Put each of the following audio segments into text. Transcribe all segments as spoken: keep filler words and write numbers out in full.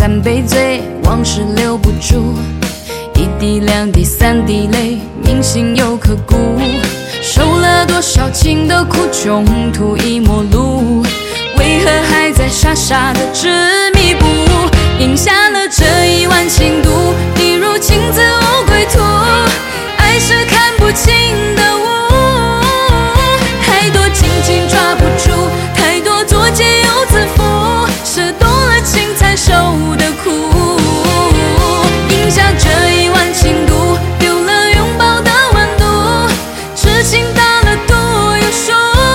三杯醉，往事留不住。一滴两滴三滴泪，铭心又刻骨。受了多少情的苦，穷途已陌路，为何还在傻傻的执迷不悟？饮下了这一碗情毒，一如情字无归途。爱是看不清的雾，太多紧紧抓不住，太多作茧又自缚，是动了情才受的苦。饮下这一碗情毒，丢了拥抱的温度，痴情大了度又输。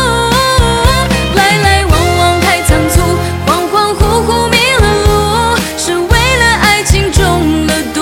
来来往往太仓促，恍恍惚惚迷了路，是为了爱情中了毒。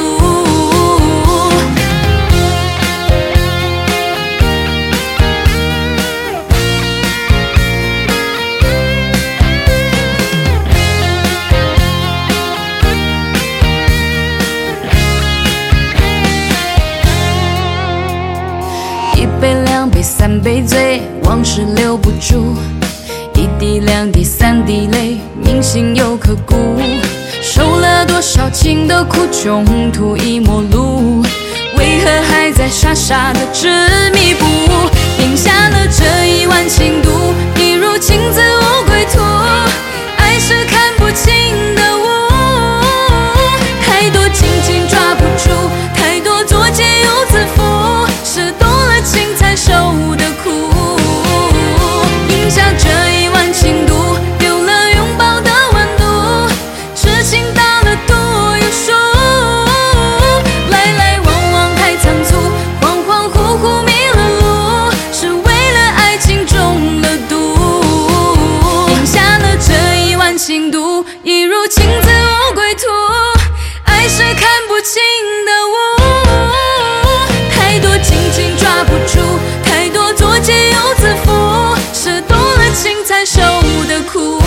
一杯两杯三杯醉，往事留不住。一滴两滴三滴泪，铭心又刻骨。受了多少情的苦，穷途已陌路，为何还在傻傻的执迷不悟？饮下了这一碗情毒，一如情字无归途。爱是看不清的雾，太多紧紧抓不住，太多作茧又自缚，是动了情才受的苦。饮下这一碗情毒，丢了拥抱的温度，痴情大了度又输。来来往往太仓促，恍恍惚惚迷了路，是为了爱情中了毒。饮下了这一碗情毒，一如情字无归途。爱是看不清的雾，太多紧紧抓不住，太多作茧又自缚，是动了情才受的苦。